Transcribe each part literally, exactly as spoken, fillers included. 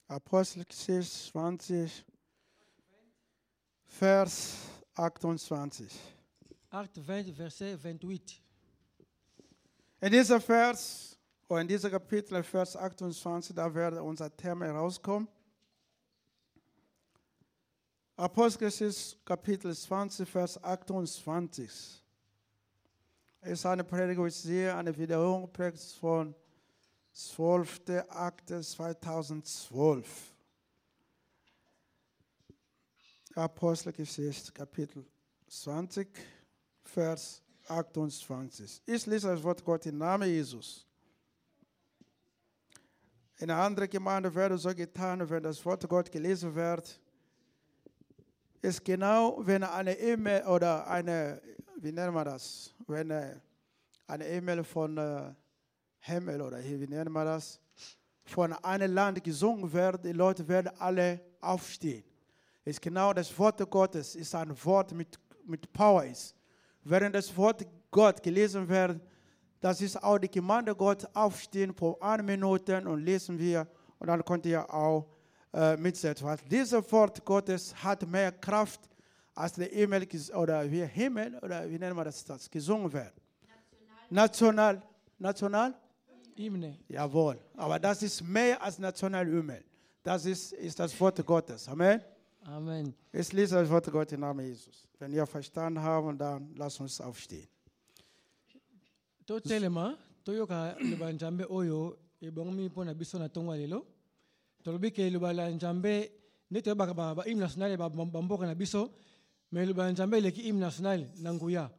Apostelgeschichte zwanzig, Vers achtundzwanzig. Acte vingt, verset vingt-huit. In dieser Vers, oder in diesem Kapitel, Vers achtundzwanzig, da wird unser Thema herauskommen. Apostelgeschichte, Kapitel zwanzig, Vers achtundzwanzig. Es ist eine Predigt, ich sehe, eine Wiederholung von zwölften achten zweitausendzwölf. Apostelgeschichte, Kapitel zwanzig, Vers achtundzwanzig. Ich lese das Wort Gottes im Namen Jesus. In einer anderen Gemeinde wird so getan, wenn das Wort Gottes gelesen wird, ist genau, wenn eine E-Mail oder eine, wie nennen wir das, wenn eine E-Mail von äh, Himmel oder wie nennen wir das, von einem Land gesungen wird, die Leute werden alle aufstehen. Ist genau das Wort Gottes, ist ein Wort mit, mit Power ist. Während das Wort Gott gelesen wird, das ist auch die Gemeinde Gott aufstehen vor einer Minute und lesen wir und dann könnt ihr auch äh, mitsetzen. Weil dieses Wort Gottes hat mehr Kraft als der E-Mail oder wie Himmel oder wie nennen wir das, das gesungen wird. National. National? Hymne. Jawohl. Aber das ist mehr als National-Himmel. Das ist, ist das Wort Gottes. Amen. Amen. Ich lese das Wort Gottes im Namen Jesus. Wenn ihr verstanden habt, dann lasst uns aufstehen. To telema, to yoka luba njambe oyo, ebongomi pona biso na tongwa lelo. Tolobi ke luba la njambe, nete ba ba ba hymne national ba bamboka na biso, me luba njambe leki hymne national na nguya.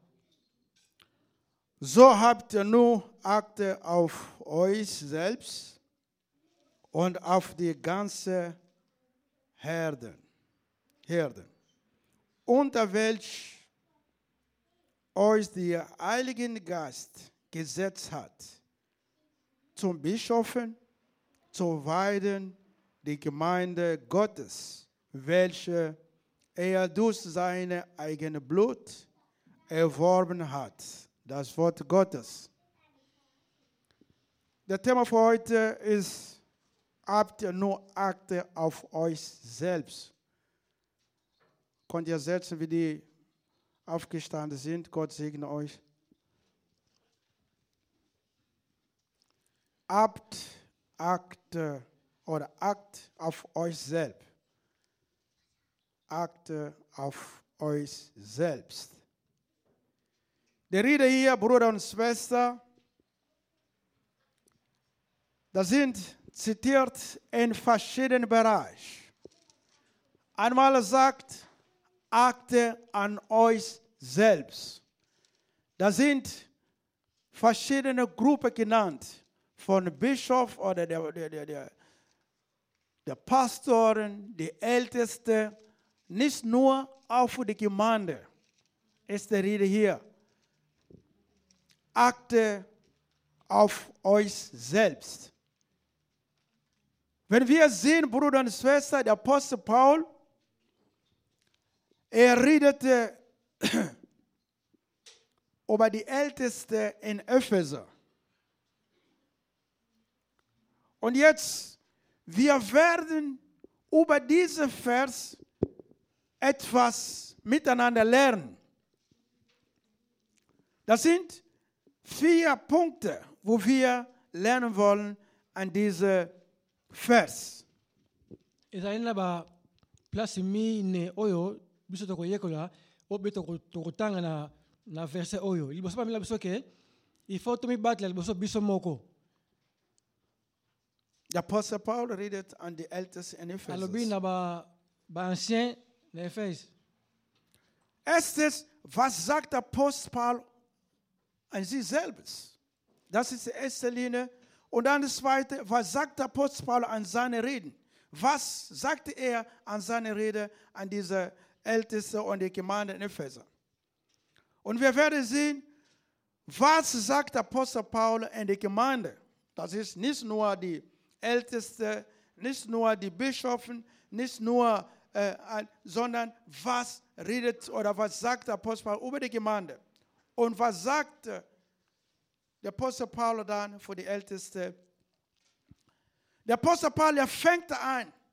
So habt ihr nun Achte auf euch selbst und auf die ganze Herden, Herden, unter welch euch der Heilige Geist gesetzt hat, zum Bischöfen, zu weiden die Gemeinde Gottes, welche er durch seine eigene Blut erworben hat. Das Wort Gottes. Das Thema für heute ist, habt ihr nur Achte auf euch selbst. Könnt ihr setzen, wie die aufgestanden sind. Gott segne euch. Habt Achte oder Acht auf euch selbst. Achte auf euch selbst. Der Rede hier, Bruder und Schwester, das sind zitiert in verschiedenen Bereichen. Einmal sagt, achte an euch selbst. Da sind verschiedene Gruppen genannt, von Bischof oder der, der, der, der, der Pastoren, die Ältesten, nicht nur auf die Gemeinde ist der Rede hier. Achte auf euch selbst. Wenn wir sehen, Bruder und Schwester, der Apostel Paul, er redete über die Ältesten in Epheser. Und jetzt, wir werden über diesen Vers etwas miteinander lernen. Das sind vier Punkte, wo wir lernen wollen an diesem Vers. Ezalina ba place mi ne oyo biso to koyekola o beto to kotanga na na verset oyo. Liboso ba mila biso ke il faut to mi battle liboso biso moko. The Apostle Paul read it on the elders in Alobi Ephesus. na ba ba ancien na Ephes. Erstes, was sagt der Apostel Paul an sich selbst? Das ist die erste Linie. Und dann das zweite, was sagt der Apostel Paul an seine Reden? Was sagte er an seine Rede an diese Ältesten und die Gemeinde in Epheser? Und wir werden sehen, was sagt der Apostel Paul in die Gemeinde? Das ist nicht nur die Ältesten, nicht nur die Bischöfe, nicht nur, äh, sondern was redet oder was sagt der Apostel Paul über die Gemeinde? Und was sagt der Apostel Paul dann für die Ältesten? Der Apostel Paul, er fängt an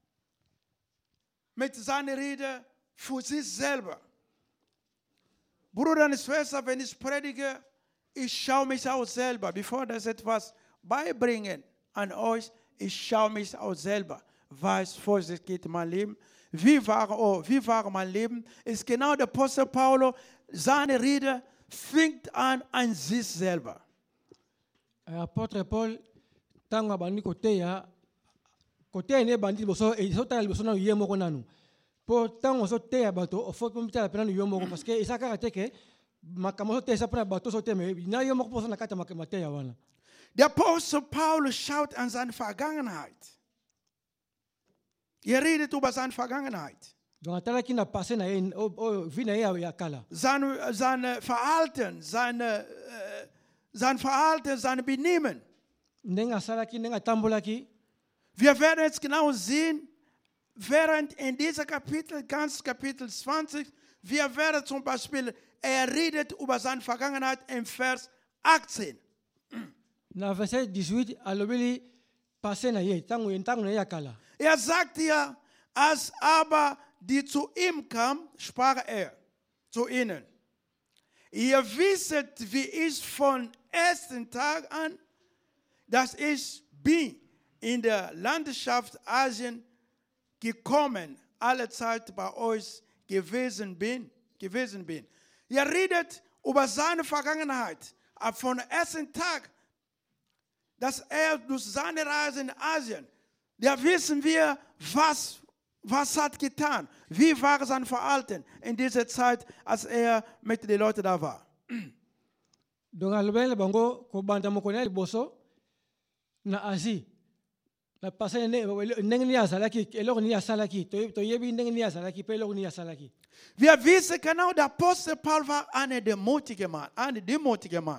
mit seiner Rede für sich selber. Bruder und Schwester, wenn ich predige, ich schaue mich auch selber. Bevor das etwas beibringen an euch, ich schaue mich auch selber. Was vor sich geht in mein Leben. Wie war, oh, wie war mein Leben? Ist genau der Apostel Paulus, seine Rede fängt an an sich selber. Apotre Paul, tango abandi koteya, koteya ne bandi boso, e so tala boso na yemo konanu. Po tango so teya bato, o fo pumita la pena no yemo ko, parce que isa karate ke makamo so teya sa pena bato so teme, na yemo ko poso na kata makamateya wana. Der Apostel Paulus schaut an seine Vergangenheit. Er redet über seine Vergangenheit. Seine, seine Verhalten, seine, äh, sein Verhalten, seine Benehmen. Wir werden jetzt genau sehen, während in diesem Kapitel, ganz Kapitel zwanzig, wir werden zum Beispiel, er redet über seine Vergangenheit im Vers achtzehn. Na verset dix-huit, alobeli passé na ye, tango yentango na yakala. Er sagt ja, als aber die zu ihm kam, sprach er zu ihnen: Ihr wisset, wie ich von ersten Tag an, dass ich bin in der Landschaft Asien gekommen, alle Zeit bei euch gewesen bin, gewesen bin. Er redet über seine Vergangenheit, von ersten Tag, dass er durch seine Reise in Asien, da wissen wir, was, was hat getan, wie war sein Verhalten in dieser Zeit, als er mit den Leuten da war. Donc alobele bango ko banda mokona liboso na Asie. Na passé ndenge ni asalaki, eloko ni asalaki, to to yebi ndenge ni asalaki, pe eloko ni asalaki. Wir wissen genau, der Apostel Paul war einer der mutige Mann, einer der mutige Mann.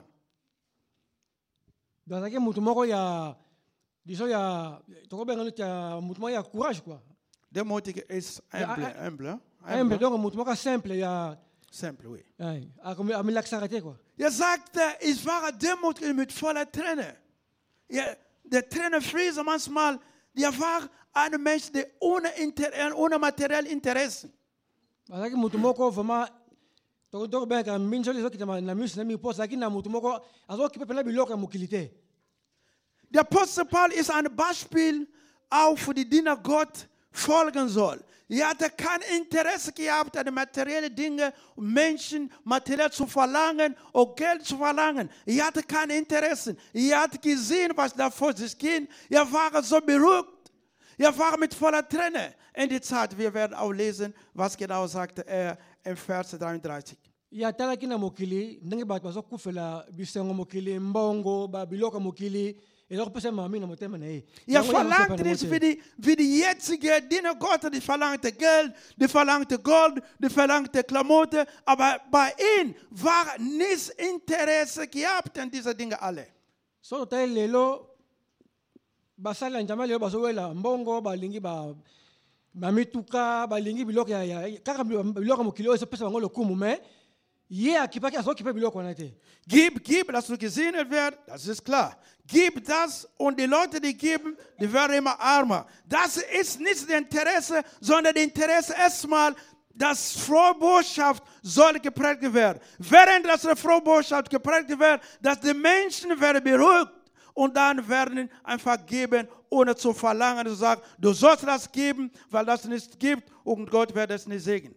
Donc ça mutu moko ya disons ya to ko benga ya mutu moko ya courage quoi. Der mutige ist humble, humble. Humble donc mutu moko simple ya simple oui. Ai, a comme a relaxarité quoi. Er sagte, ich war demütig mit voller Träne. Ja, der Träne fließt manchmal, der war ein Mensch, der ohne, Inter ohne materielle Interessen. Parce que mutu moko vraiment to to benga minjo lizo kitama na mus na mi posa lakini na mutu moko azo kipepela biloko ya mukilite. Der Apostel Paul ist ein Beispiel, auch für die Diener Gott folgen soll. Er hatte kein Interesse gehabt an materielle Dinge, Menschen materiell zu verlangen oder Geld zu verlangen. Er hatte kein Interesse. Er hat gesehen, was da vor sich ging. Er war so beruhigt. Er war mit voller Träne in die Zeit. Wir werden auch lesen, was genau sagte er im Vers dreiunddreißig. Ya tala kina mokili ndenge bato bazo kufela bisengo mokili mbongo ba biloko mokili. Er verlangt nicht wie die, wie die jetzige Diener Gottes, die verlangte Geld, die verlangte Gold, die verlangte Klamotten, aber bei ihm war nichts Interesse gehabt an diese Dinge alle. So tai lelo basala njama lelo bazowela mbongo balingi ba bamituka balingi biloko ya ya kaka biloko mokili oyo pesa bango lokumu mais ye akipaki azokipa biloko na te. Gib, gib, dass du gesehen wird, das ist klar. Gib das und die Leute, die geben, die werden immer armer. Das ist nicht das Interesse, sondern das Interesse erstmal, dass frohe Botschaft soll geprägt werden. Während das frohe Botschaft geprägt wird, dass die Menschen werden beruhigt und dann werden einfach geben, ohne zu verlangen, zu sagen, du sollst das geben, weil das nicht gibt und Gott wird es nicht segnen.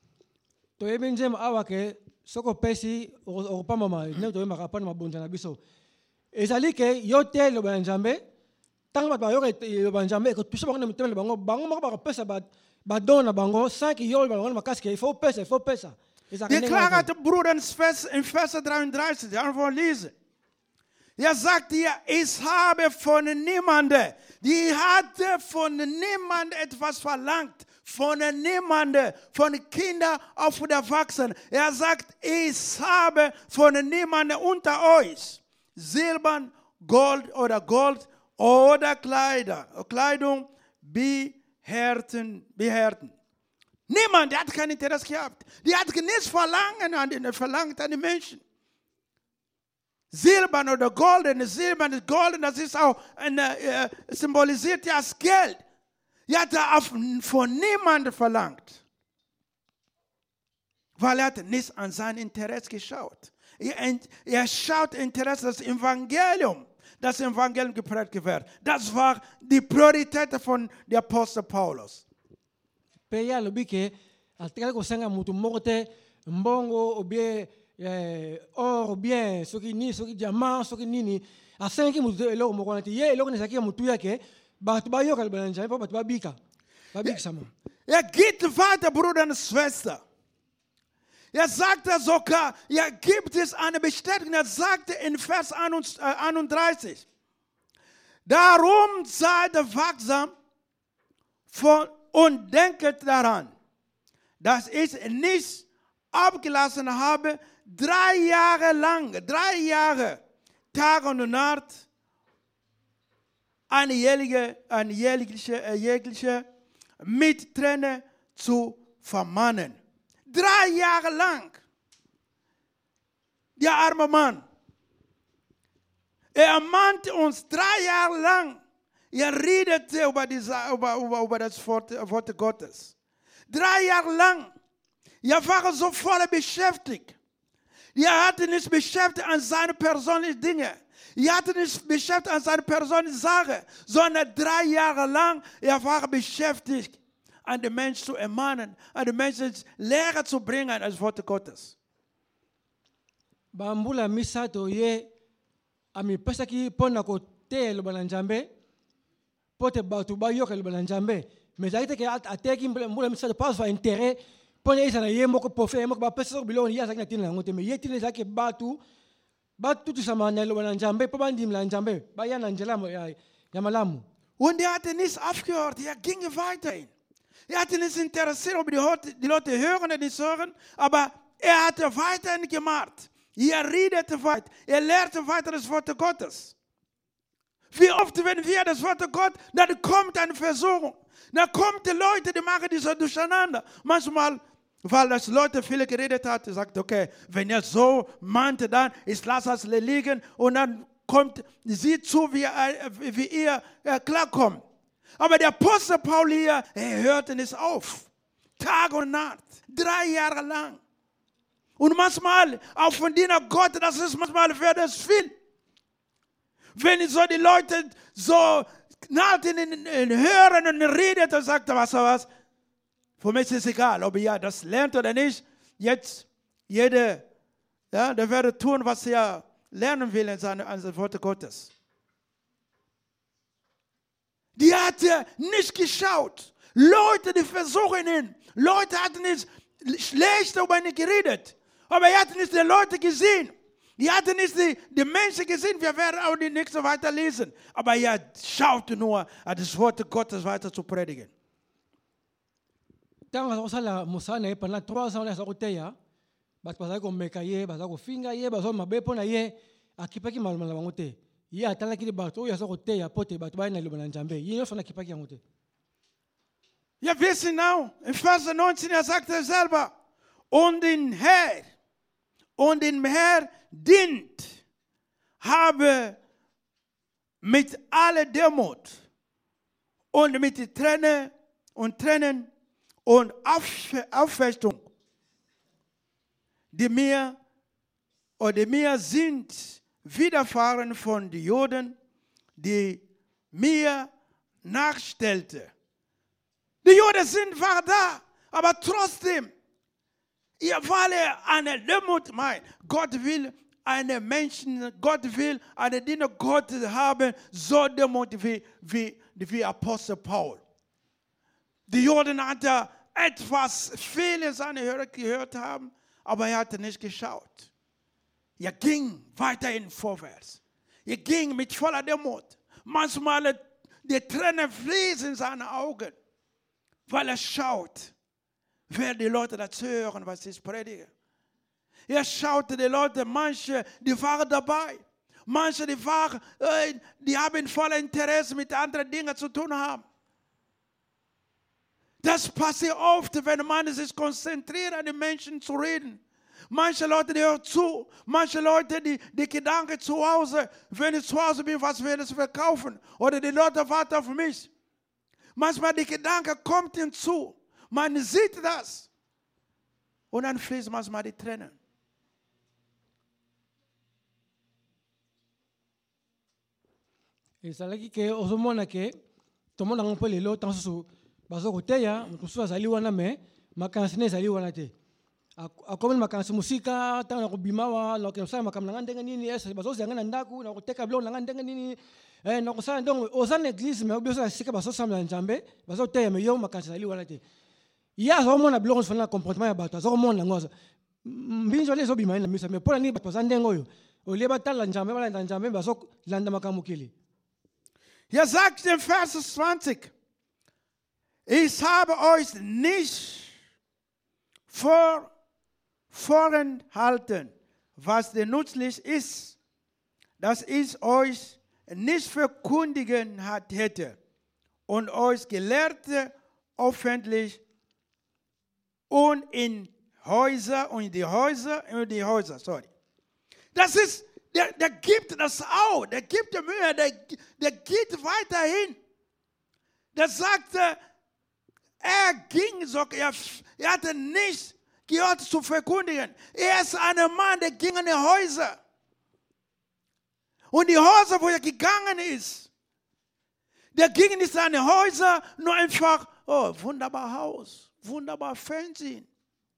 Soko pesi o pa mama ne to ma kapana mabonja na biso ezali ke yo te lo banjambe tango ba yo lo banjambe ko tuso bango mtemele bango bango mako ba pesa ba ba dona bango cinq yo bango makaske il faut pesa il faut pesa. Deklariert Bruder in Vers in Vers dreiunddreißig, ja von lesen. Er sagt hier, ich habe von niemandem, die hatte von niemandem etwas verlangt. Von niemandem, von Kindern auf von Erwachsenen. Er sagt, ich habe von niemandem unter euch Silber, Gold oder Gold oder Kleider, Kleidung beherrten, beherrten. Niemand, der hat kein Interesse gehabt. Die hat nichts verlangen an den, verlangt an die Menschen. Silber oder Gold, Silber und Gold, das ist auch eine, äh, symbolisiert ja das Geld. Er hat von niemandem verlangt, weil er hat nicht an sein Interesse geschaut. Er, er schaut Interesse, das Evangelium, das Evangelium gepredigt wird. Das war die Priorität von dem Apostel Paulus. Peya lobike atikala kosenga mutu moko te mbongo ou bien or ou bien soki ni soki diamant soki nini asengi mutu eloko moko na te ye eloko ne zaki mutu yake bato bayoka libana njani po bato babika babika sama. Er geht weiter, Bruder und Schwester. Er sagte sogar, er gibt es eine Bestätigung. Er sagte in Vers einunddreißig, darum seid wachsam und denket daran, dass ich nicht abgelassen habe, drei Jahre lang, drei Jahre, Tag und Nacht, eine jährliche, eine jährliche, äh, jährliche mit Tränen zu vermannen. Drei Jahre lang. Der arme Mann. Er ermahnte uns drei Jahre lang. Er redete über, die, über, über, über das Wort, Wort Gottes. Drei Jahre lang. Er war so voll beschäftigt. Er hatte nicht beschäftigt an seine persönlichen Dinge. Er hatte nicht beschäftigt an seine persönlichen Sache, sondern drei Jahre lang er war beschäftigt, an den Menschen zu ermahnen, an den Menschen Lehre zu bringen als Wort Gottes. Bambula misato ye ami pesaki pona ko te lo banjambe pote batu ba yoka lo banjambe mais zaite ke ateki mbula misato pas va intérêt pona isa na ye moko pofe moko ba pesa bilon ya zakina tin ngote mais ye tin zake batu batu tu sama na lo banjambe po bandi mlanjambe ba ya na njela ya malamu. Und er hatte nicht aufgehört, er ging weiterhin. Er hatte nicht interessiert, ob die, die Leute hören oder nicht hören, aber er hatte weiterhin gemacht. Er redete weiter, er lehrte weiter das Wort Gottes. Wie oft, wenn wir das Wort Gottes, dann kommt eine Versuchung. Dann kommen die Leute, die machen die so durcheinander. Manchmal, weil das Leute viele geredet hat, sagt, okay, wenn ihr so meinte, dann ich lasse es liegen und dann kommt sie zu, wie, wie ihr klarkommt. Aber der Apostel Paul hier, er hörte nicht auf. Tag und Nacht. Drei Jahre lang. Und manchmal, auch von Diener Gott, das ist manchmal wird es viel. Wenn so die Leute so nachdenken, hören und reden, dann sagt er, was was. Für mich ist es egal, ob ihr das lernt oder nicht. Jetzt, jeder, ja, der werde tun, was er lernen will in seine, an das Wort Gottes. Die hatte nicht geschaut. Leute, die versuchen ihn. Leute hatten nicht schlecht über ihn geredet. Aber er hat nicht die Leute gesehen. Er hatte nicht die, die Menschen gesehen. Wir werden auch die nächste weiterlesen. Aber er schaute nur, das Wort Gottes weiter zu predigen. Tanga osala musana e pendant trois ans la sokoteya. Bas pasako ko mekaye, basako finga ye, baso mabepo na ye akipaki malmala bangote. Ya atala kile bato ya sokoteya pote bato ba na lobana njambe. Ye no fana akipaki yangote. Ja, wissen now, in Vers neunzehn, er sagt er selber, und den Herr, und dem Herr dient, habe mit aller Demut und mit Tränen und Tränen und Aufrichtung, die mir oder mir sind widerfahren von den Juden, die mir nachstellten. Die Juden sind war da, aber trotzdem, ihr weil eine Demut meint, Gott will eine Menschen, Gott will eine Diener Gottes haben, so Demut wie, wie, wie Apostel Paul. Die Juden hatten etwas, viele seine Hörer gehört haben, aber er hatte nicht geschaut. Er ging weiterhin vorwärts. Er ging mit voller Demut. Manchmal die Tränen fließen in seine Augen, weil er schaut, wer die Leute das hören, was ich predige. Er schaute die Leute, manche, die waren dabei. Manche, die waren, die haben voller Interesse mit anderen Dingen zu tun haben. Das passiert oft, wenn man sich konzentriert, an die Menschen zu reden. Manche Leute, die hören zu. Manche Leute, die, die Gedanken zu Hause, wenn ich zu Hause bin, was will ich verkaufen? Oder die Leute warten auf mich. Manchmal die Gedanke kommt hinzu. Man sieht das. Und dann fließt manchmal die Tränen. ezalaki ke ozomona ke tomonaka mpo lelo ntango susu bazokoteya moto mosusu azali wana me makanisi ne ezali wana te akomeli makanisi mosika ntango na kobima wa nakosala makambo na nga ndenge nini ese bazozanga na ndako na koteka biloko na nga ndenge nini na kosala donc oza na eglise me obiso na sika bazosambela nzambe bazoteya me yo makanisi ezali wana te ye azomona biloko nyonso na comportement ya bato azokomona yango mbinzo ale ezobima na miso me mpo na nini bato baza ndenge oyo olie batala nzambe balanda nzambe bazolanda makambo mokili. Hier sagt in Vers zwanzig, ich habe euch nicht vor, vorenthalten, was dir nützlich ist, dass ich euch nicht verkündigen hätte und euch Gelehrte öffentlich und in Häuser und in die Häuser und in die Häuser, sorry. Das ist Der, der gibt das auch, der gibt die Mühe, der, der geht weiterhin. Der sagte, er ging, so, er, er hatte nicht gehört zu verkündigen. Er ist ein Mann, der ging in die Häuser. Und die Häuser, wo er gegangen ist, der ging nicht in die Häuser, nur einfach, oh, wunderbar Haus, wunderbar Fernsehen.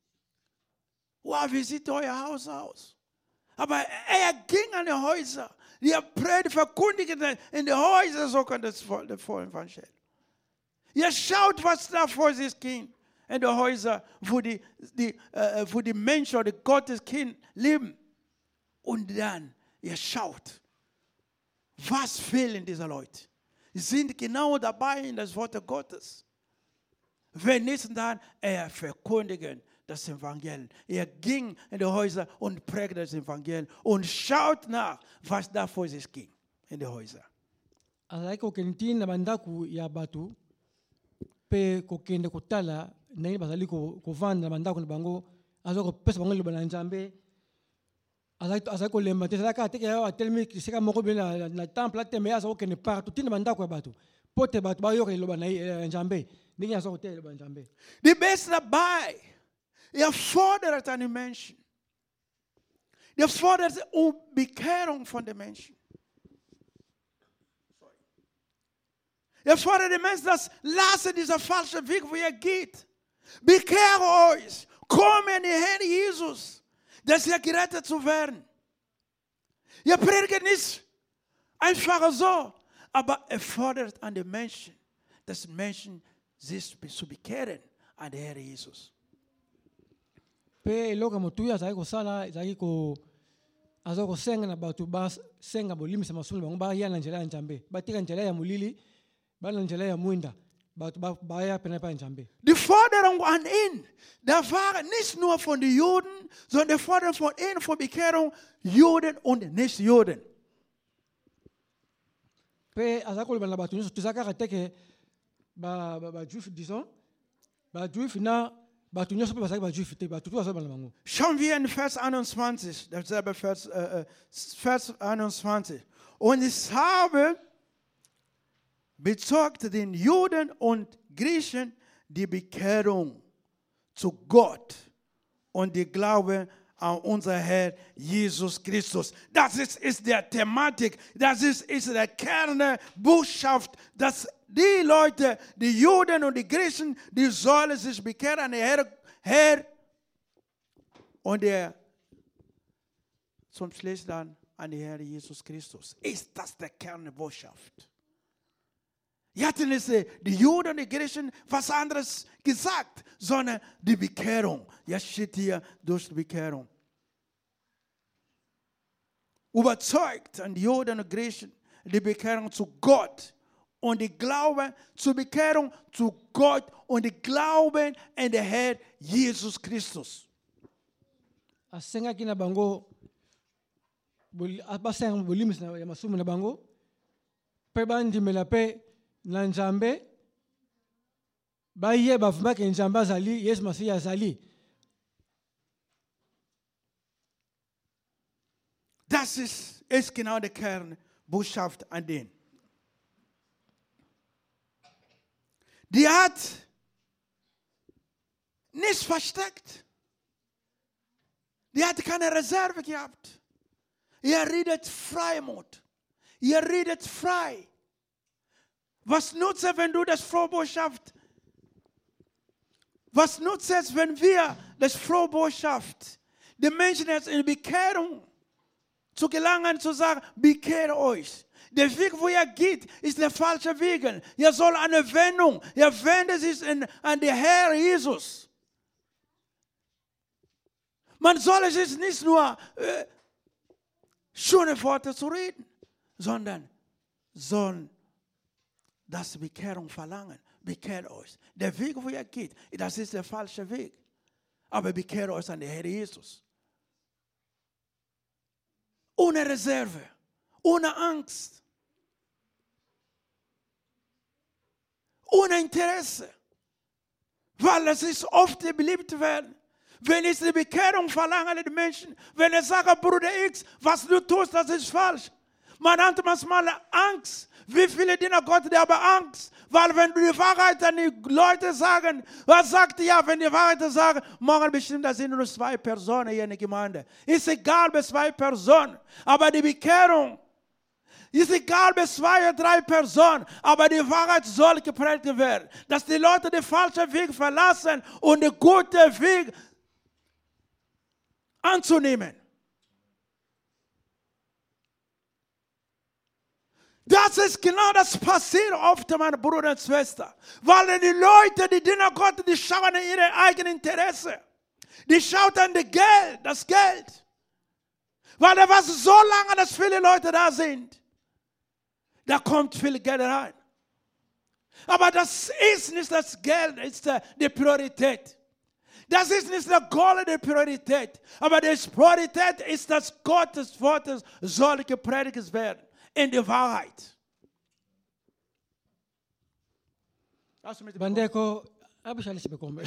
Wow, wie sieht euer Haus aus? Aber er ging an die Häuser. Er predigte, verkündigte in die Häuser sogar das vollen Evangelium. Ihr schaut, was da vor sich ging. In die Häuser, wo die, die, äh, wo die Menschen oder Gottes Kind leben. Und dann, ihr schaut, was fehlen diese Leute. Sie sind genau dabei in das Wort Gottes. Wenn nicht, dann er verkündigen das Evangelium. Er ging in die Häuser und prägte das Evangelium und schaut nach, was da vor sich ging in die Häuser. Azalaki kokende na bandako ya bato pe kokende kotala ndenge bazali kovanda na bandako na bango aza kopesa bango liloba na Nzambe azali kolemba te ezalaka ateke yayo atelemi esika moko bie na temple ateme aza kokende partout tina bandako ya bato po te bato bayoka liloba na Nzambe ndenge aza koteya liloba na Nzambe. Die beste dabei. Er fordert an die Menschen. Er fordert um Bekehrung von den Menschen. Er fordert die Menschen, dass lassen dieser falsche Weg, wo er geht. Bekehre euch. Komm in den Herrn Jesus, dass ihr gerettet zu werden. Er predigt nicht einfach so, aber er fordert an die Menschen, dass Menschen sich zu bekehren an den Herrn Jesus. Pe eloko motuya azali kosala ezali ko aza kosenga na bato basenga bolimisa masumu bango baya na nzela ya Nzambe batika nzela ya molili bana nzela ya mwinda bato baya pena pa Nzambe. Die Forderung an ihn, da war nicht nur von den Juden, sondern die Forderung von ihnen von Bekehrung Juden und Nicht-Juden. Pe azali koloba na bato nyonso tozaka kaka teke ba ba juif disons ba juif na Schauen wir in Vers einundzwanzig, derselbe Vers, äh, Vers einundzwanzig. Und ich habe bezeugt den Juden und Griechen die Bekehrung zu Gott und die Glaube an unser Herr Jesus Christus. Das ist, ist der Thematik, das ist, ist der Kernbotschaft, dass die Leute, die Juden und die Griechen, die sollen sich bekehren an den Herr, Herr und der zum Schluss dann an den Herr Jesus Christus. Ist das der Kernbotschaft? Hatten es die Juden und die Griechen was anderes gesagt, sondern die Bekehrung. Jetzt steht hier durch die Bekehrung. Überzeugt an die Juden und Griechen die Bekehrung zu Gott und die Glauben zur Bekehrung zu Gott und die Glauben in den Herr Jesus Christus. Asenga kina bango abasenga bolimis na masumu na bango pe bandimela pe na Nzambe baye bavuma ke Nzambe azali Yesu Masiya azali. Das ist, ist genau die Kernbotschaft an den. Die hat nichts versteckt. Die hat keine Reserve gehabt. Ihr redet Freimut. Ihr redet frei. Was nutzt es, wenn du das frohe Botschaft? Was nutzt es, wenn wir das frohe Botschaft, die Menschen jetzt in Bekehrung zu gelangen, zu sagen, bekehrt euch. Der Weg, wo ihr geht, ist der falsche Weg. Ihr soll eine Wendung. Ihr wendet sich in, an den Herr Jesus. Man soll es jetzt nicht nur äh, schöne Worte zu reden, sondern soll das Bekehrung verlangen. Bekehrt euch. Der Weg, wo ihr geht, das ist der falsche Weg. Aber bekehrt euch an den Herr Jesus. Ohne Reserve, ohne Angst, ohne Interesse. Weil es ist oft beliebt werden. Wenn ich die Bekehrung verlange den Menschen, wenn ich sage, Bruder X, was du tust, das ist falsch. Man hat manchmal Angst. Wie viele Diener Gottes, die haben Angst. Weil wenn du die Wahrheit an die Leute sagen, was sagt ihr, wenn die Wahrheit sagen, morgen bestimmt, da sind nur zwei Personen hier in der Gemeinde. Ist egal, bei zwei Personen. Aber die Bekehrung ist egal, bei zwei oder drei Personen. Aber die Wahrheit soll gepredigt werden. Dass die Leute den falschen Weg verlassen und den guten Weg anzunehmen. Das ist genau das passiert oft, meine Brüder und Schwestern. Weil die Leute, die Diener Gottes, die schauen in ihre eigenen Interesse. Die schauen an das Geld, das Geld. Weil da war so lange, dass viele Leute da sind. Da kommt viel Geld rein. Aber das ist nicht das Geld, das ist die Priorität. Das ist nicht die goldene Priorität. Aber die Priorität ist, dass Gottes Wort soll gepredigt werden. In der Wahrheit. Bandeko, habe ich alles bekommen.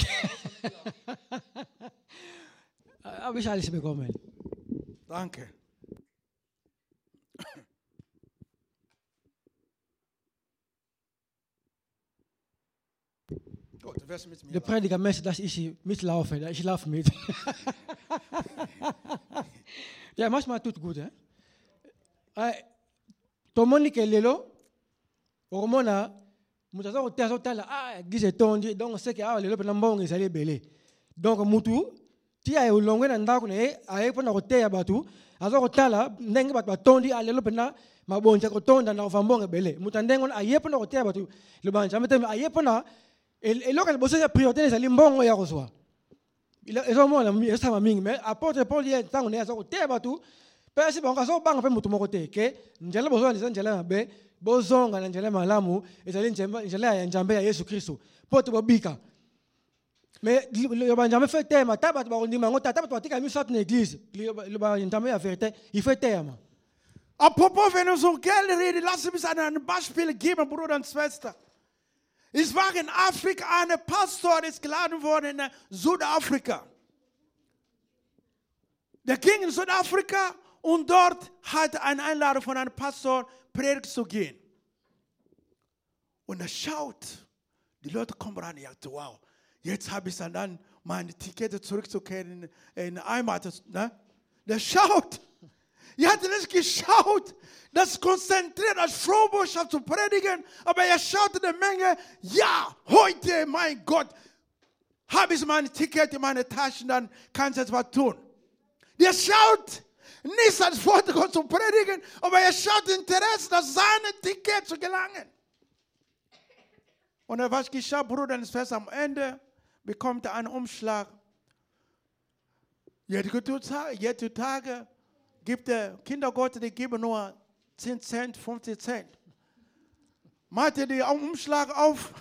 Habe ich alles bekommen. Danke. Gut, du wirst mit mir Der Prediger möchte, dass ich mitlaufe. Ich laufe mit. Ja, manchmal tut gut. Eh? Tomoni kelelo, ormona, mutazo tazo tala ah gise tondi donc c'est que ah lelo pena mbongo ezali belé. Donc mutu ti ay ulongwe na ndako ne ay pona koteya batu, azo kotala ndenge batu batondi ah lelo pena mabonja kotonda na ovambongo belé. Mutandengo ay pona koteya batu, le banja meteme ay pona eloko boso ya priorité ezali mbongo ya kozwa. Ezo mona esama mingi mais apporte Paul ye tango ne azo koteya batu. Pesi bonga so banga pe mutu moko te ke njela bozonga ndisa njela mabe bozonga na njela malamu ezali njela ya njambe ya Yesu Kristo poto bobika mais le banjambe fait tema taba ba ndima ngota taba batika miso na église le banjambe ya vérité il fait tema. Apropos, wenn es um Geld redet, lass mich ein Beispiel geben, Bruder und Schwester. Ich war in Afrika, ein Pastor ist geladen worden in Südafrika. Der ging in Südafrika und dort hatte eine Einladung von einem Pastor, Predigt zu gehen. Und er schaut, die Leute kommen ran und sagt, wow, jetzt habe ich dann meine Tickets zurückzukehren in, in Heimat. Ne? Der schaut, er hat nicht geschaut, das konzentriert, als Frohbotschaft zu predigen, aber er schaut in der Menge, ja, heute, mein Gott, habe ich mein Ticket in meine Taschen, dann kann ich etwas tun. Der schaut nicht als Wort Gott zu predigen, aber er schaut Interesse, dass seine Ticket zu gelangen. Und was geschah, Bruder und Schwester, am Ende bekommt er einen Umschlag. Jede Tage gibt der Kindergott, die geben nur zehn Cent, fünfzehn Cent. Machte den Umschlag auf.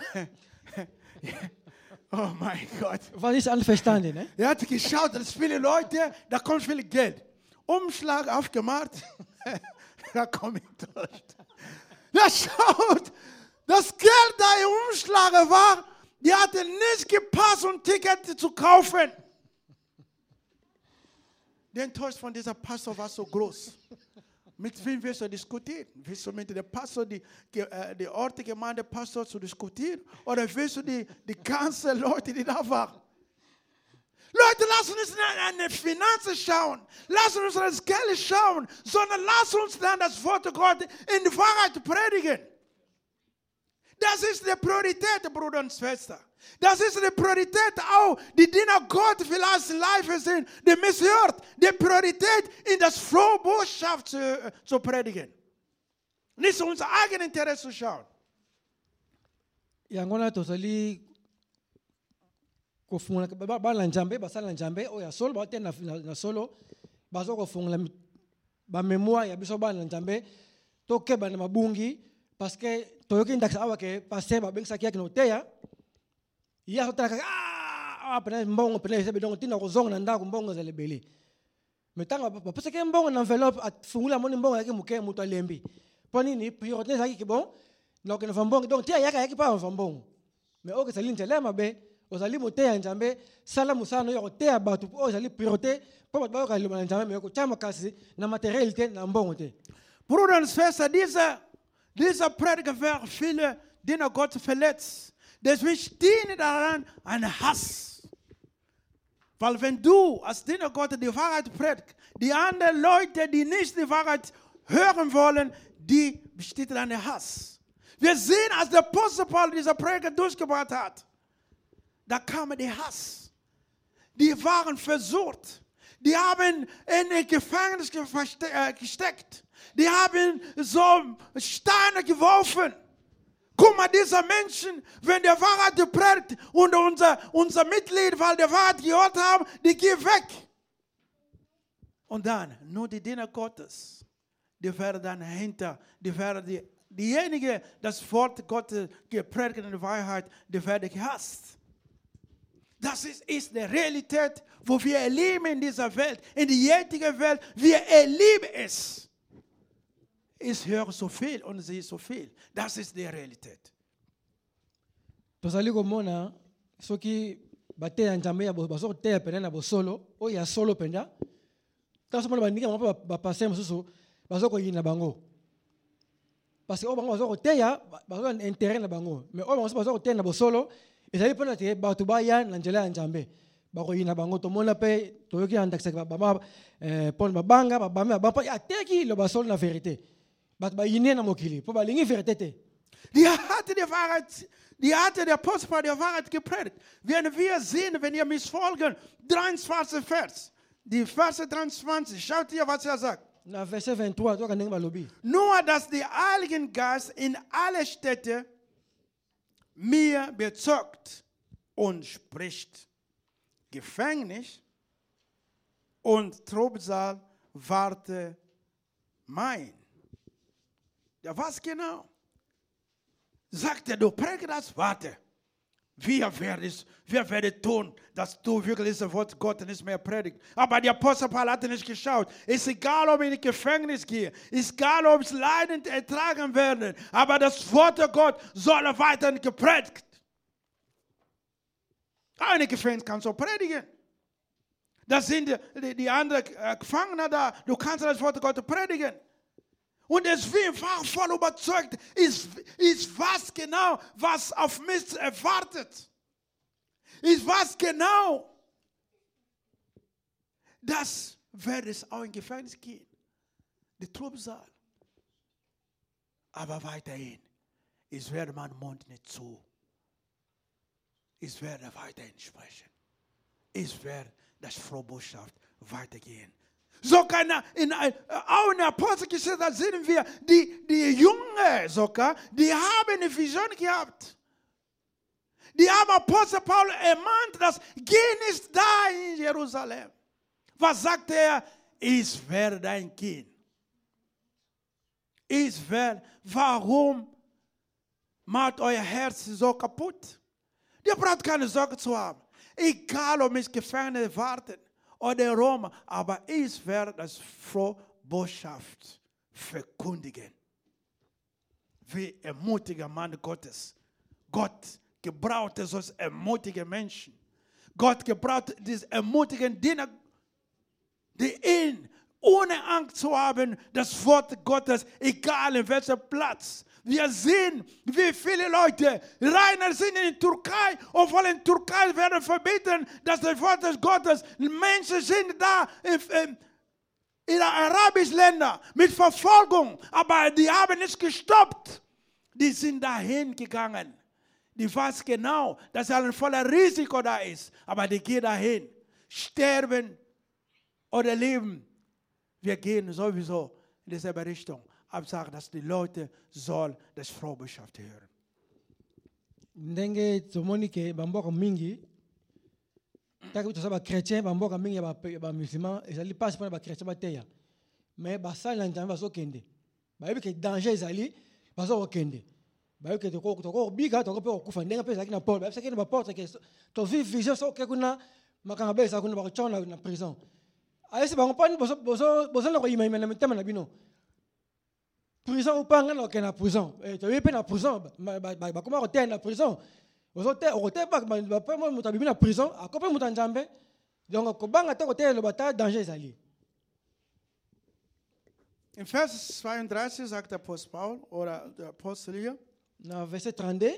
Oh mein Gott. Was ist alles verstanden, ne? Er hat geschaut, dass viele Leute, da kommt viel Geld. Umschlag aufgemacht, da komme ich durch. Er schaut, das Geld, das im Umschlag war, die hatte nicht gepasst, um Ticket zu kaufen. Die Enttäuschung von dieser Pastor war so groß. Mit wem willst du diskutieren? Willst du mit dem Pastor, die, die Orte Gemeindepastor zu diskutieren? Oder willst du die, die ganzen Leute, die da waren? Leute, lass uns nicht an die Finanzen schauen. Lass uns das Geld schauen. Sondern lass uns dann das Wort Gottes in die Wahrheit predigen. Das ist die Priorität, Bruder und Schwester. Das ist die Priorität auch, die Diener Gott vielleicht live sind, die misshört. Die Priorität, in das frohe Botschaft zu, zu predigen. Nicht unser eigenes Interesse zu schauen. Yangona tosali kufungula bala njambe basala njambe oya solo ba tena na solo bazo kufungula ba memoire ya biso bala njambe to keba na mabungi parce que toyoki ndakisa awa ke passer ba bengisa kia kinoteya ya hotaka ah apena mbongo pena sebe donc tina kozonga na ndako mbongo za lebele metanga ba parce que mbongo na enveloppe afungula moni mbongo yake muke muto alembi poni ni priorité zaki ke bon donc na mbongo donc tia yaka yaki pa mbongo mais oke sali ntelema be ozali moteya njambe sala musano yo teya batu ozali priorité po batu ba ka lobana njambe me ko chama kasi na matérialité na mbongo te. Bruder und Schwester, dieser dieser Prediger wird viele Diener Gott verletzt. Deswegen stehen daran ein Hass. Weil wenn du als Diener Gottes die Wahrheit predigst, die anderen Leute, die nicht die Wahrheit hören wollen, die besteht dann der Hass. Wir sehen, als der Apostel Paul diese Prediger durchgebracht hat, da kam der Hass. Die waren versucht. Die haben in ein Gefängnis gesteckt. Die haben so Steine geworfen. Guck mal, diese Menschen, wenn der Wahrheit predigt und unser, unser Mitglied, weil der Wahrheit gehört haben, die gehen weg. Und dann, nur die Diener Gottes, die werden dann hinter, die werden die, diejenigen, das Wort Gottes gepredigt in der Wahrheit, die werden gehasst. Das ist, ist die Realität, wo wir erleben in dieser Welt, in der jetzigen Welt, wir erleben es. Ich höre so viel und sehe so viel. Das ist die Realität. Tozali komona soki bateya njambe ya bazo teya pena na bosolo o ya solo penda. Taso mona bandika mapa ba passer mususu bazo ko yina bango. Parce que o bango bazo ko teya bazo intérêt na bango. Mais o bango bazo ko teya na bosolo ezali pona te batu ba ya na njela ya njambe. Ba ko yina bango to mona pe toyoki andakisa ba ba eh pon ba banga ba ba ba pa ateki lo basolo na vérité. But bei ihnen am Okili, po balingi vertete. Die hatte die Wahrheit, die hatte der Apostel Paul die Wahrheit gepredigt. Wenn wir sehen, wenn ihr mich folgen, dreiundzwanzig Vers, die Verse dreiundzwanzig, schaut ihr, was er sagt. Na Verse vingt-trois, toi kann balobi. Nur, dass der Heilige Geist in alle Städte mir bezeugt und spricht. Gefängnis und Trübsal warte mein. Ja, was genau? Sagt er, du predigst das, warte. Wir werden, wir werden tun, dass du wirklich das Wort Gottes nicht mehr predigst. Aber der Apostel Paul hat nicht geschaut. Es ist egal, ob ich in Gefängnis gehe. Es ist egal, ob ich Leiden ertragen werde. Aber das Wort Gottes soll weiterhin gepredigt. Eine Gefängnis kannst du predigen. Das sind die, die, die anderen Gefangenen da. Du kannst das Wort Gottes predigen. Und deswegen war voll überzeugt, ist, ist was genau, was auf mich erwartet. Ist was genau, das wird es auch in Gefängnis gehen. Der Trübsal. Aber weiterhin, ich werde meinen Mund nicht zu. Ich werde weiterhin sprechen. Ich werde das frohe Botschaft weitergehen. Sogar in, in, auch in der Apostelgeschichte sehen wir, die, die Jungen sogar, die haben eine Vision gehabt. Die haben Apostel Paul ermahnt, dass geh nicht da in Jerusalem. Was sagt er? Ich werde dein Kind. Ich werde, warum macht euer Herz so kaputt? Ihr braucht keine Sorge zu haben. Egal, ob mich Gefangene warten. Oder Roma, aber ich werde das frohe Botschaft verkündigen. Wie ermutiger Mann Gottes. Gott gebrauchte solche ermutige Menschen. Gott gebrauchte diese ermutigen Diener, die ihn ohne Angst zu haben, das Wort Gottes, egal in welchem Platz. Wir sehen, wie viele Leute reiner sind in der Türkei, obwohl in der Türkei werden verbieten, dass das Wort des Gottes, Menschen sind da in, in, in den arabischen Ländern mit Verfolgung, aber die haben nicht gestoppt. Die sind dahin gegangen. Die weiß genau, dass ein voller Risiko da ist, aber die gehen dahin, sterben oder leben. Wir gehen sowieso in dieselbe Richtung. Absagen, dass die Leute sollen das frohe Botschaft hören. Ndenge tomoni ke bamboka mingi taki tosaba chrétien bamboka mingi ba ba musulman ezali passe pour ba chrétien bateya mais basali na nzambe bazokende bayebi ke danger ezali bazokende bayebi ke toko toko bika toko pe okufa ndenge pe ezalaki na porte bayebi ke na porte ke to vive vision so ke kuna makanga be sa kuna ba kochona na prison ayesi bango pani bozo bozo bozo na ko yima na mitema na bino prison ou pas ngana okena prison eh to yepe na prison ba koma ko na prison ozo te o te ba ba pe mo mutabibi na prison akope mutanjambe donc ko banga te ko te lo bata danger ezali. In Vers zweiunddreißig sagt der Apostel Paul oder der Apostel hier, na verset trente-deux,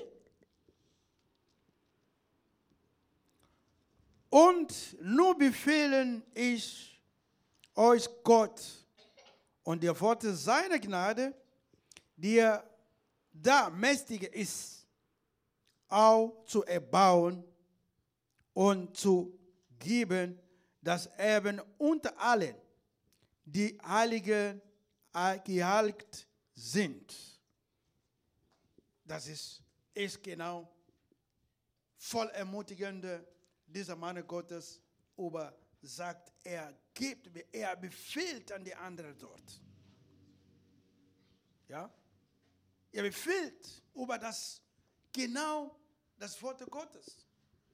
und nun befehlen ich euch Gott und die Worte seiner Gnade, die er da mächtig ist, auch zu erbauen und zu geben, dass eben unter allen die Heiligen geheiligt sind. Das ist, ist genau voll ermutigende, dieser Mann Gottes über sagt, er gibt, er befiehlt an die anderen dort. Ja? Er befiehlt über das, genau das Wort Gottes.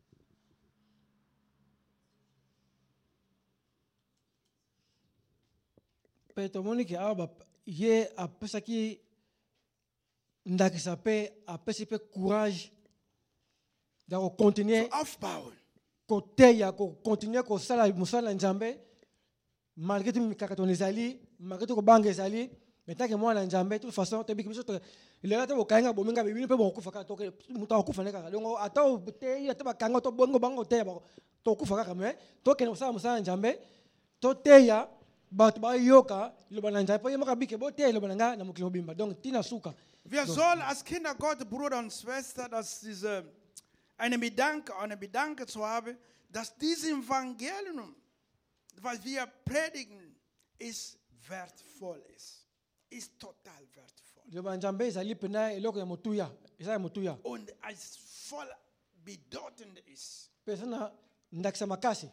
Peto moniki aba ye apesa ki ndakisa pe apesa pe courage da ko continuer aufbauen. Ko teya ko continuer ko sala musala njambe malgré tout mikakato ezali malgré tout ko banga ezali metake mwana njambe de toute façon te biki biso to le ata ko kanga bomenga bibini pe bo kufa ka to ke muta ko kufa ne kaka donc ata te ata ba kanga to bongo bango te ba to kufa kaka me to ke no sala musala njambe to teya but ba yoka lo bananja pa yema kabike bo te lo bananga na mukilo bimba donc tina suka. Wir sollen als Kinder Gottes, Bruder und Schwester, dass diese eine Bedanke, eine Bedanke zu haben, dass dieses Evangelium, was wir predigen, ist wertvoll ist, ist total wertvoll. Lo banjambe ezali pena eloko ya motuya, ezali motuya. Und es voll bedeutend ist. Pesana ndakisa makasi.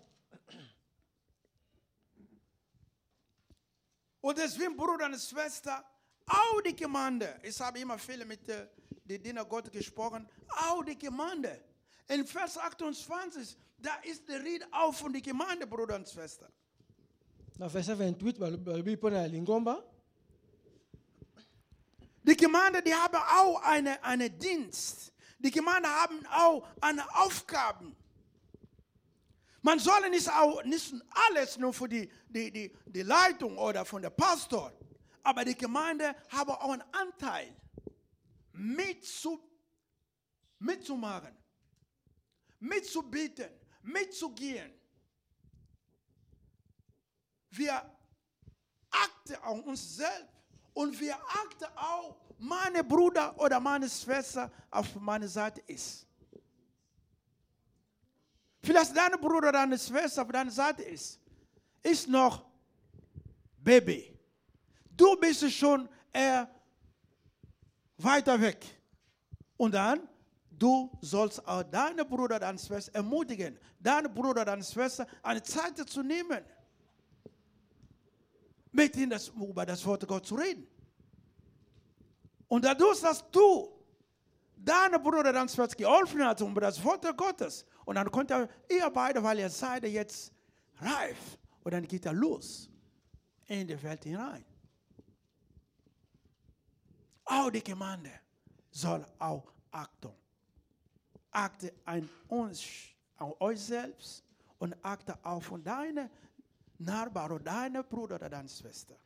Und deswegen, Bruder und Schwester, auch die Gemeinde, ich habe immer viele mit den Dienern Gottes gesprochen, auch die Gemeinde. In Vers achtundzwanzig, da ist der Rede auch von der Gemeinde, Bruder und Schwester. Na verset vingt-huit, Bibel pona lingomba. Die Gemeinde, die haben auch eine, eine Dienst. Die Gemeinde haben auch eine Aufgaben. Man soll nicht, auch, nicht alles nur für die, die, die, die Leitung oder von der Pastor, aber die Gemeinde haben auch einen Anteil, mitzu, mitzumachen, mitzubieten, mitzugehen. Wir achten auf uns selbst und wir achten auch, meine Bruder oder meine Schwester auf meiner Seite ist. Vielleicht dein Bruder oder deine Schwester auf deiner Seite ist, ist noch Baby. Du bist schon eher weiter weg. Und dann, du sollst auch deine Bruder, deine Schwester ermutigen, deine Bruder, deine Schwester eine Zeit zu nehmen, mit ihnen das, über das Wort Gottes zu reden. Und dadurch, dass du deine Bruder, deine Schwester geholfen hast über das Wort Gottes, und dann könnt ihr, ihr beide, weil ihr seid jetzt reif, und dann geht er los in die Welt hinein. Auch die Gemeinde soll auch achten. Achte an uns, an euch selbst und achte auch von deinen nahbar deine Bruder oder deine Schwester.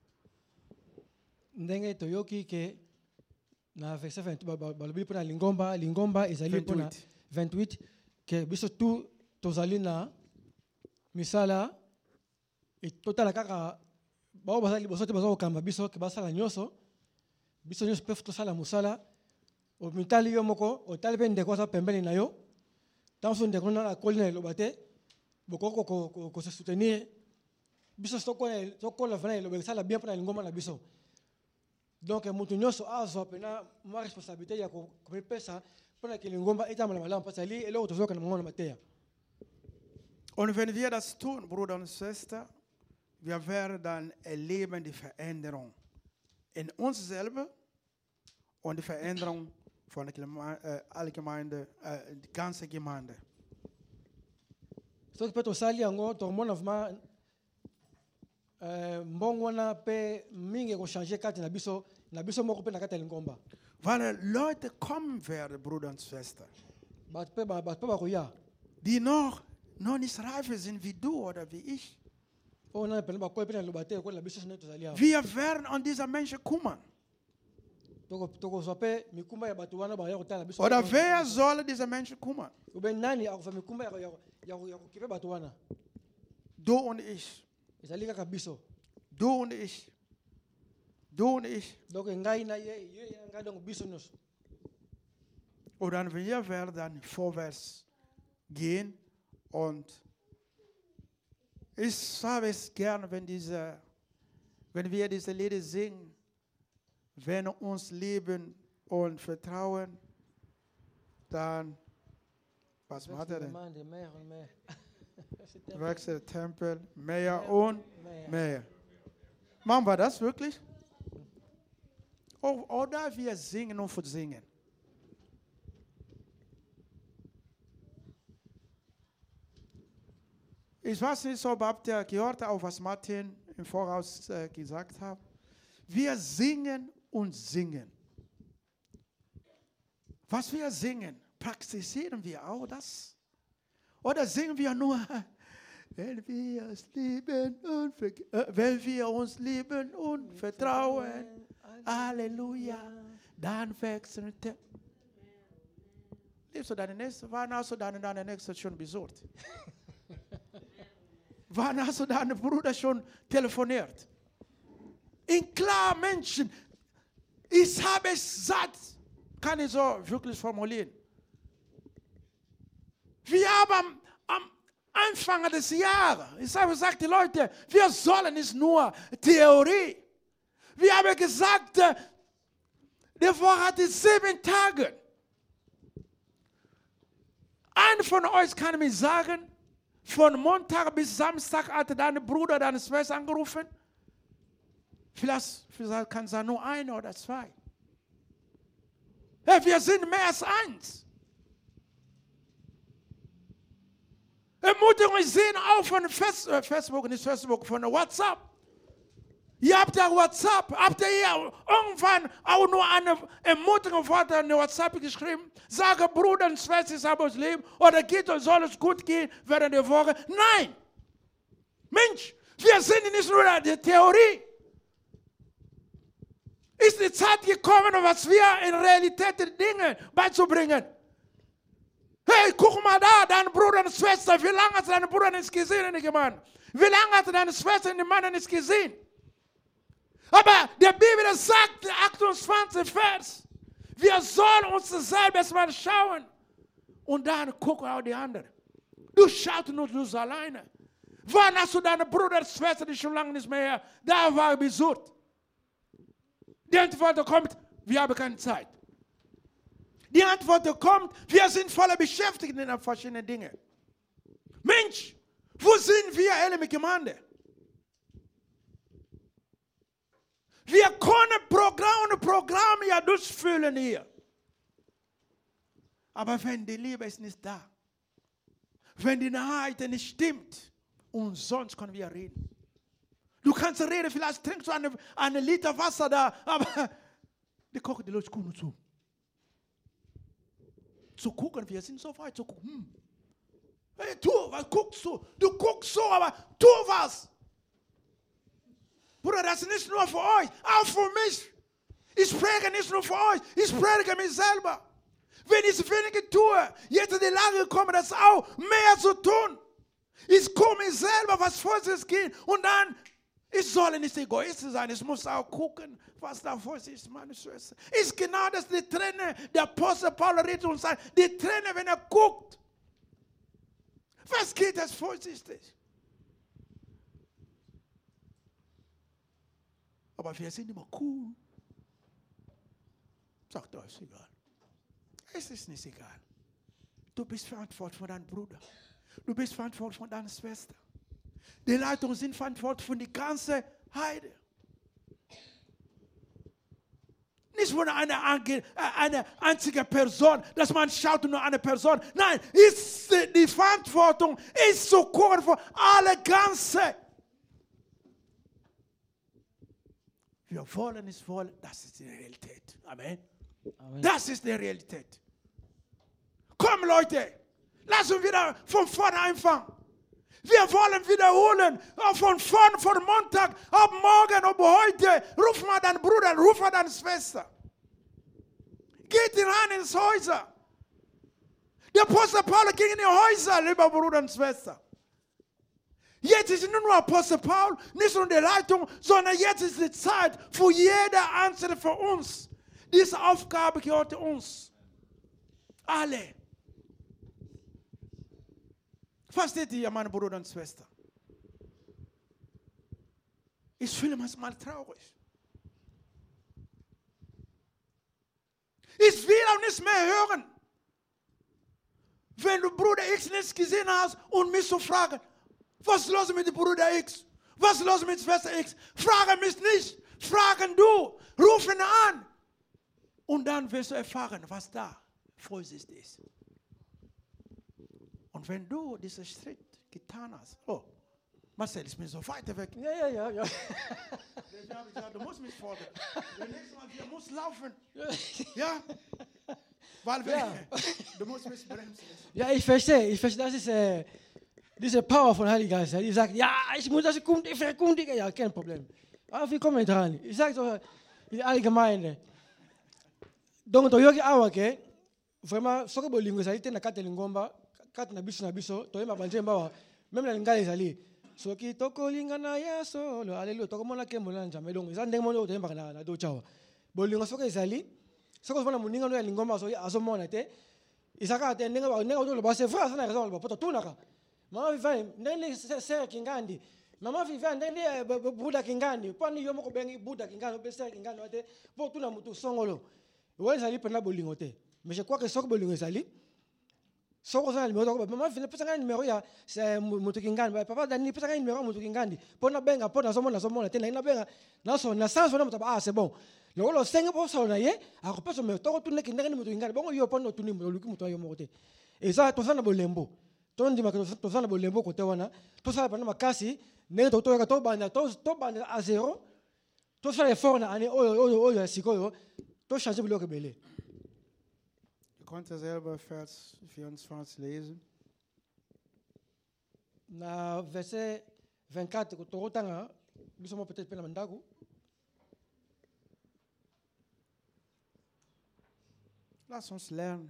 ndenge toyoki ke na verset vingt balobi mpona lingomba lingomba ezali mpona vingt-huit ke biso tu tozali na misala totala kaka bao bazali liboso te baza kokamba biso ke basala nyonso biso nyonso mpe tosala mosala omitali yo moko otali mpe ndeko aza pembeni na yo ntango so ndeko nana akoli na eloba te bokoki kose soutenir biso tokola vana eloba esala bien mpona lingomba na biso. Donc mutu nyonso azwa pena ma responsabilité ya kopesa mpona ke lingomba etamala malamu mpasi ali eloko tozoyoka na mongo na mateya. Und wenn wir das tun, Bruder und Schwester, wir werden erleben die Veränderung in uns selber und die Veränderung von der äh, Gemeinde, äh, die ganze Gemeinde. So peut osali yango to mona vma mbongo na pe mingi ko changer kati na biso na biso moko pe na kati lingomba. Weil Leute kommen werden, Bruder und Schwester, Bat pe ba bat pe ba ko ya. die noch noch nicht reifer sind wie du oder wie ich. O na pe ba ko pe na lobate ko la biso na to zali ya. Wir werden an diese Menschen kümmern. Toko toko sope mikumba ya batu wana ba ya ko tala biso. Oder wer soll diese Menschen kümmern? Ube nani akufa mikumba ya ya ya ko kipe batu wana. Du und ich. Ezali kaka biso. Du und ich. Du und ich. Donc ngai na ye ye ngai donc biso nos. Und dann wir werden vorwärts gehen und ich habe es gern, wenn diese, wenn wir diese Lieder singen, wenn wir uns lieben und vertrauen, dann was macht er denn? Wechsel der Tempel, mehr und mehr. Machen wir das wirklich? Oder wir singen und versingen. Ich weiß nicht, ob habt ihr gehört, auch was Martin im Voraus äh, gesagt hat. Wir singen und singen. Was wir singen, praktizieren wir auch das? Oder singen wir nur, wenn wir uns lieben und, äh, wenn wir uns lieben und vertrauen, Halleluja, dann wechseln wir. Liebst du deine Nächste? Wann hast du deine, deine Nächste schon besucht? Wann hast du deinen Bruder schon telefoniert? In klar Menschen, ich habe es satt, kann ich so wirklich formulieren. Wir haben am Anfang des Jahres, ich habe gesagt, die Leute, wir sollen nicht nur Theorie. Wir haben gesagt, die Woche hatte sieben Tage. Einer von euch kann mir sagen, von Montag bis Samstag hat dein Bruder, deine Schwester angerufen. Vielleicht, vielleicht kann es nur eine oder zwei. Ja, wir sind mehr als eins. Ermutigung sehen auch von Facebook, nicht Facebook, von WhatsApp. Ihr habt ja WhatsApp, habt ihr ja irgendwann auch nur eine Ermutigung Wort an WhatsApp geschrieben? Sage, Bruder und Schwester, ich habe uns lieb, oder geht uns, soll es gut gehen während der Woche? Nein! Mensch, wir sind nicht nur die Theorie. Ist die Zeit gekommen, was wir in Realität den Dingen beizubringen? Hey, guck mal da, dein Bruder und Schwester, wie lange hat dein Bruder nicht gesehen in der Gemeinde? Wie lange hat deine Schwester in der Gemeinde nicht gesehen? Aber die Bibel sagt, achtundzwanzig Vers, wir sollen uns selbst mal schauen und dann gucken auch die anderen. Du schaust nur du alleine. Wann hast du deine Bruder und Schwester, die schon lange nicht mehr da war, besucht? Die Antwort kommt, wir haben keine Zeit. Die Antwort kommt, wir sind voller beschäftigt in verschiedenen Dingen. Mensch, wo sind wir alle mit Gemeinde? Wir können Programm und Programm ja durchführen hier. Aber wenn die Liebe ist nicht da, wenn die Wahrheit nicht stimmt, und sonst können wir reden. Du kannst reden, vielleicht trinkst du eine, eine Liter Wasser da, aber die kochen die Leute gucken zu. Zu gucken, wir sind so weit zu gucken. Hm. Hey, tu, was guckst du? Du guckst so, aber tu was. Bruder, das ist nicht nur für euch, auch für mich. Ich spreche nicht nur für euch, ich spreche mich selber. Wenn ich wenige tue, jetzt in die Lage gekommen, das auch mehr zu tun. Ich komme selber, was vor sich geht. Und dann, ich soll nicht egoistisch sein, ich muss auch gucken, was da vor sich ist, meine Schwester. Ist genau das, die Träne, der Apostel Paul redet und sagt, die Träne, wenn er guckt. Was geht das vorsichtig? Aber wir sind immer cool. Sagt euch, egal. Es ist nicht egal. Du bist verantwortlich für deinen Bruder. Du bist verantwortlich für deine Schwester. Die Leitungen sind verantwortlich für die ganze Heide. Nicht für eine, eine einzige Person, dass man schaut nur eine Person. Nein, ist, die Verantwortung ist zu gucken für alle Ganze. Wir wollen es wollen, das ist die Realität. Amen. Amen. Das ist die Realität. Komm Leute, lass uns wieder von vorne anfangen. Wir wollen wiederholen, von vorne, von Montag, ab morgen, ab heute. Ruf mal deinen Bruder, ruf mal deine Schwester. Geht rein ins Häuser. Der Apostel Paul ging in die Häuser, lieber Bruder und Schwester. Jetzt ist nicht nur Apostel Paul, nicht nur die Leitung, sondern jetzt ist die Zeit für jeder Einzelne von uns. Diese Aufgabe gehört uns. Alle. Versteht ihr, meine Brüder und Schwestern? Ich fühle mich manchmal traurig. Ich will auch nicht mehr hören, wenn du Bruder X nicht gesehen hast und mich so fragen, was ist los mit dem Bruder X? Was ist los mit Schwester X? Frage mich nicht, fragen du, ruf ihn an. Und dann wirst du erfahren, was da vor sich ist. Und wenn du diesen Schritt getan hast, oh, Marcel, ich bin so weit weg. Ja, ja, ja, ja. Ich habe gesagt, du musst mich vorbereiten. Das nächste Mal, wir müssen laufen. Ja? Weil wir, Ja. du musst mich bremsen. Ja, ich verstehe, ich verstehe, das ist äh, diese Power von Heiligen Geist. Ja. Die sagt, ja, ich muss das verkündigen. Ja, kein Problem. Aber wir kommen dran. Ich sage so, in allgemein. Donc, to yoki awa ke, vraiment, soko bolingo ezali te na kati ya lingomba, kati na biso na biso, toyemba banjemba wa, même na lingala ezali. Soki tokolingana ya solo, alléluia, tokomona ke molana nzambe. Donc, eza ndenge moko toyembaka na na do chawa. Bolingo soko ezali, soko ozomona moninga no ya lingomba azomona te, ezaka te ndenge ba ndenge otoloba c'est vrai, asa na raison ba poto tunaka. Mama Viviane, ndenge sere kingandi. Mama Viviane, ndenge Buddha kingandi. Pani yo moko bengi Buddha kingandi, be sere kingandi te, po tuna mutu songolo. Ouais, ça pena bolingo te. Mais je crois que soko bolingo ezali. Soko za numéro ko mama vina pesa numéro ya c'est mutu kingandi. Papa dani pesa numéro mutu kingandi. Pona benga pona somona somona te na benga. Na so na sans na mutaba ah c'est bon. Le lo senga po so na ye, a ko pesa me to tune kingandi mutu kingandi. Bongo yo pona tuni mutu luki mutu yo mote. Et ça to sana bolembo. To ndima ko to sana bolembo ko te wana. To sana pana makasi, ne to to ka to banda to to banda a zéro. To sana effort na ani oyo oyo oyo sikoyo. Du konnte selber Vers vierundzwanzig lesen. Na verset vingt-quatre, ko tanga, bisoma peut-être pena mandaku. Lass uns lernen.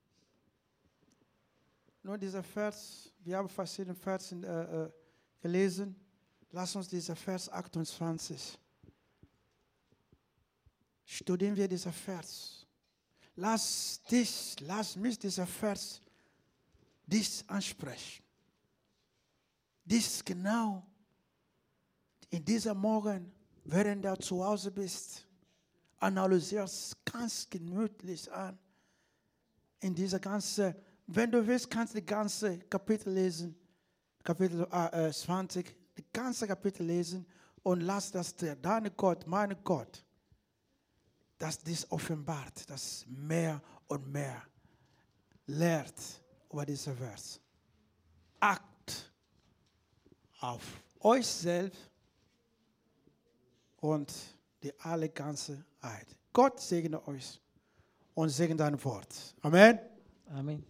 Nur dieser Vers, wir haben verschiedene Verse äh, äh, gelesen. Lass uns dieser Vers achtundzwanzig. Studieren wir diesen Vers. Lass dich, lass mich dieser Vers dich ansprechen. Dies genau in diesem Morgen, während du zu Hause bist, analysierst ganz gemütlich an. In dieser ganzen, wenn du willst, kannst du die ganze Kapitel lesen, Kapitel äh, zwanzig, die ganze Kapitel lesen und lass das der, deine Gott, meine Gott, dass dies offenbart, dass mehr und mehr lehrt über diesen Vers. Acht auf euch selbst und die alle ganze Heid. Gott segne euch und segne dein Wort. Amen. Amen.